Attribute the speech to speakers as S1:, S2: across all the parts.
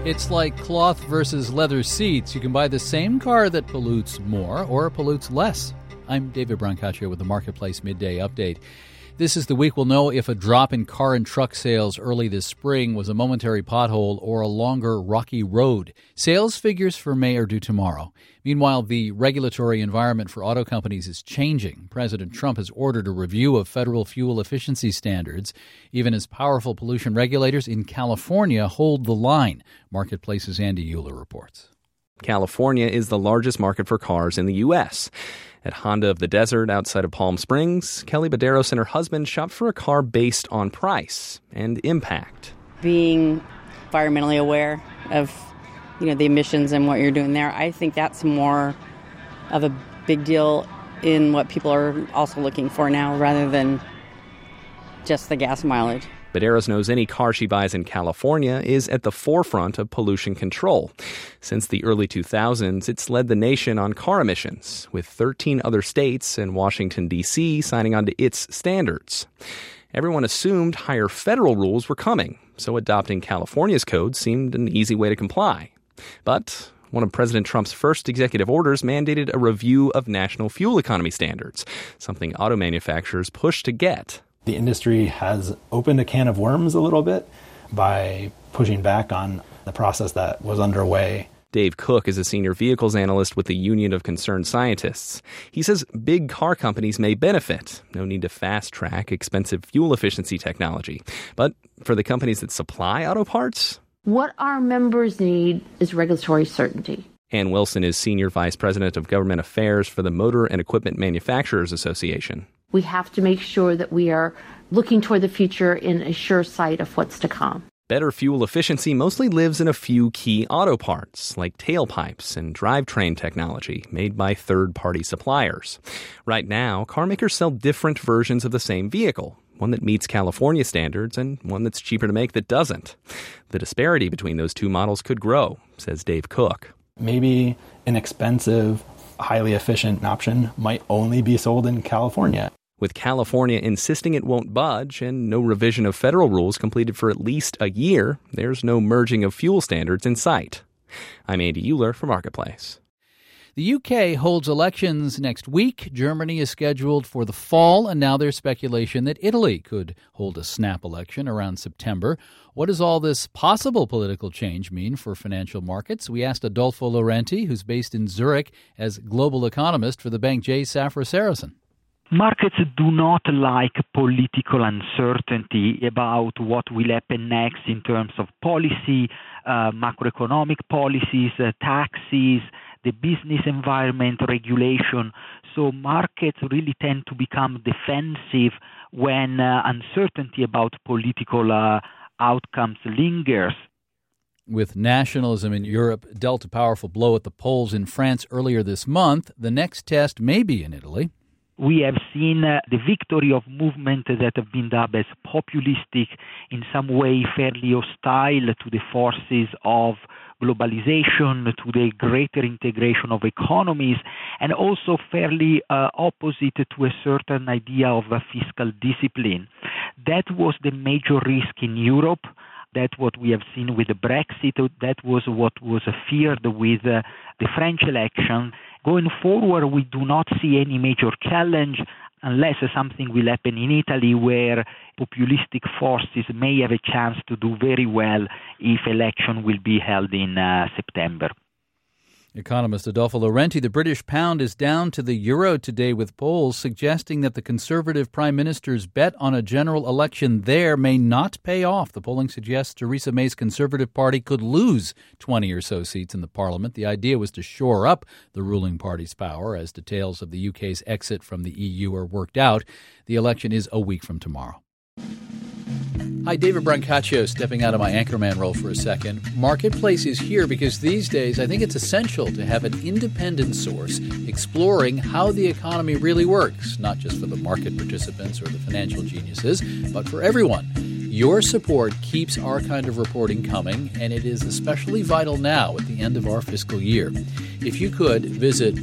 S1: It's like cloth versus leather seats. You can buy the same car that pollutes more or pollutes less. I'm David Brancaccio with the Marketplace Midday Update. This is the week we'll know if a drop in car and truck sales early this spring was a momentary pothole or a longer rocky road. Sales figures for May are due tomorrow. Meanwhile, the regulatory environment for auto companies is changing. President Trump has ordered a review of federal fuel efficiency standards, even as powerful pollution regulators in California hold the line. Marketplace's Andy Euler reports.
S2: California is the largest market for cars in the U.S. At Honda of the Desert outside of Palm Springs, Kelly Baderos and her husband shopped for a car based on price and impact.
S3: Being environmentally aware of, the emissions and what you're doing there, I think that's more of a big deal in what people are also looking for now rather than just the gas mileage.
S2: Baderos knows any car she buys in California is at the forefront of pollution control. Since the early 2000s, it's led the nation on car emissions, with 13 other states and Washington, D.C. signing on to its standards. Everyone assumed higher federal rules were coming, so adopting California's code seemed an easy way to comply. But one of President Trump's first executive orders mandated a review of national fuel economy standards, something auto manufacturers pushed to get.
S4: The industry has opened a can of worms a little bit by pushing back on the process that was underway.
S2: Dave Cook is a senior vehicles analyst with the Union of Concerned Scientists. He says big car companies may benefit. No need to fast-track expensive fuel efficiency technology. But for the companies that supply auto parts,
S5: what our members need is regulatory certainty.
S2: Ann Wilson is Senior Vice President of Government Affairs for the Motor and Equipment Manufacturers Association.
S5: We have to make sure that we are looking toward the future in a sure sight of what's to come.
S2: Better fuel efficiency mostly lives in a few key auto parts, like tailpipes and drivetrain technology made by third-party suppliers. Right now, car makers sell different versions of the same vehicle, one that meets California standards and one that's cheaper to make that doesn't. The disparity between those two models could grow, says Dave Cook.
S4: Maybe an expensive, highly efficient option might only be sold in California.
S2: With California insisting it won't budge and no revision of federal rules completed for at least a year, there's no merging of fuel standards in sight. I'm Andy Euler for Marketplace.
S1: The UK holds elections next week. Germany is scheduled for the fall, and now there's speculation that Italy could hold a snap election around September. What does all this possible political change mean for financial markets? We asked Adolfo Laurenti, who's based in Zurich as global economist for the bank J. Safra Saracen.
S6: Markets do not like political uncertainty about what will happen next in terms of policy, macroeconomic policies, taxes, the business environment, regulation. So markets really tend to become defensive when uncertainty about political outcomes lingers.
S1: With nationalism in Europe dealt a powerful blow at the polls in France earlier this month, the next test may be in Italy.
S6: We have seen the victory of movements that have been dubbed as populistic, in some way fairly hostile to the forces of globalization, to the greater integration of economies, and also fairly opposite to a certain idea of fiscal discipline. That was the major risk in Europe. That's what we have seen with the Brexit. That was what was feared with the French election. Going forward, we do not see any major challenge unless something will happen in Italy where populistic forces may have a chance to do very well if election will be held in September.
S1: Economist Adolfo Laurenti. The British pound is down to the euro today, with polls suggesting that the Conservative Prime Minister's bet on a general election there may not pay off. The polling suggests Theresa May's Conservative Party could lose 20 or so seats in the Parliament. The idea was to shore up the ruling party's power as details of the UK's exit from the EU are worked out. The election is a week from tomorrow. Hi, David Brancaccio stepping out of my anchorman role for a second. Marketplace is here because these days I think it's essential to have an independent source exploring how the economy really works, not just for the market participants or the financial geniuses, but for everyone. Your support keeps our kind of reporting coming, and it is especially vital now at the end of our fiscal year. If you could, visit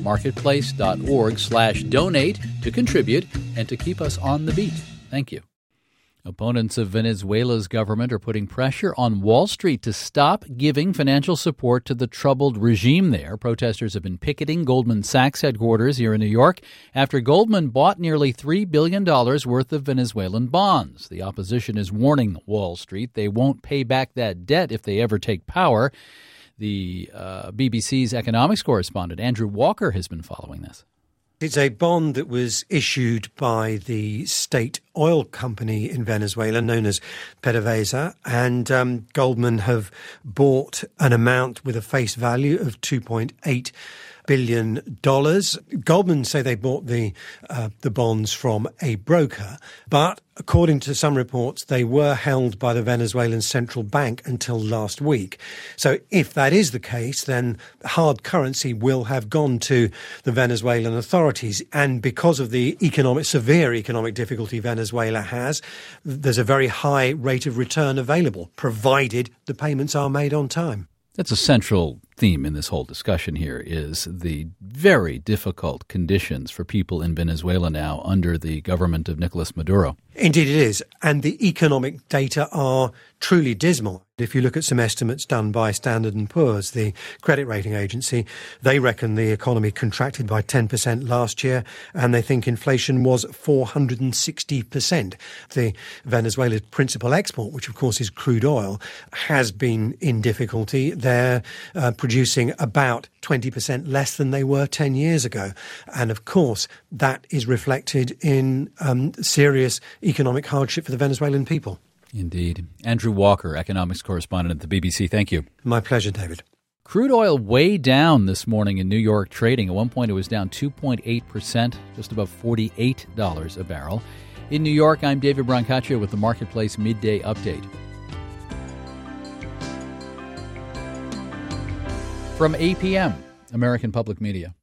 S1: marketplace.org/donate to contribute and to keep us on the beat. Thank you. Opponents of Venezuela's government are putting pressure on Wall Street to stop giving financial support to the troubled regime there. Protesters have been picketing Goldman Sachs headquarters here in New York after Goldman bought nearly $3 billion worth of Venezuelan bonds. The opposition is warning Wall Street they won't pay back that debt if they ever take power. The BBC's economics correspondent, Andrew Walker, has been following this.
S7: It's a bond that was issued by the state oil company in Venezuela known as PDVSA, and Goldman have bought an amount with a face value of $2.8 billion. Goldman say they bought the bonds from a broker, but according to some reports, they were held by the Venezuelan central bank until last week. So if that is the case, then hard currency will have gone to the Venezuelan authorities. And because of the severe economic difficulty Venezuela has, there's a very high rate of return available, provided the payments are made on time.
S1: That's a central theme in this whole discussion here, is the very difficult conditions for people in Venezuela now under the government of Nicolas Maduro.
S7: Indeed it is. And the economic data are truly dismal. If you look at some estimates done by Standard & Poor's, the credit rating agency, they reckon the economy contracted by 10% last year, and they think inflation was 460%. The Venezuela's principal export, which of course is crude oil, has been in difficulty. They're producing about 20% less than they were 10 years ago. And of course, that is reflected in serious economic hardship for the Venezuelan people.
S1: Indeed. Andrew Walker, economics correspondent at the BBC. Thank you.
S7: My pleasure, David.
S1: Crude oil way down this morning in New York trading. At one point, it was down 2.8%, just above $48 a barrel. In New York, I'm David Brancaccio with the Marketplace Midday Update. From APM, American Public Media.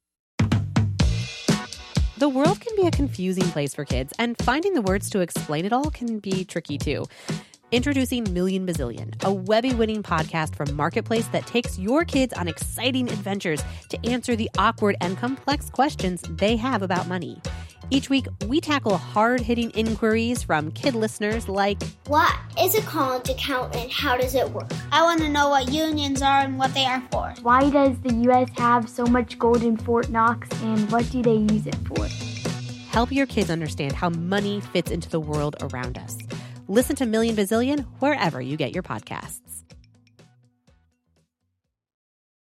S8: The world can be a confusing place for kids, and finding the words to explain it all can be tricky too. Introducing Million Bazillion, a Webby-winning podcast from Marketplace that takes your kids on exciting adventures to answer the awkward and complex questions they have about money. Each week, we tackle hard-hitting inquiries from kid listeners like,
S9: what is a college account and how does it work? I want to know what unions are and what they are for.
S10: Why does the U.S. have so much gold in Fort Knox and what do they use it for?
S8: Help your kids understand how money fits into the world around us. Listen to Million Bazillion wherever you get your podcasts.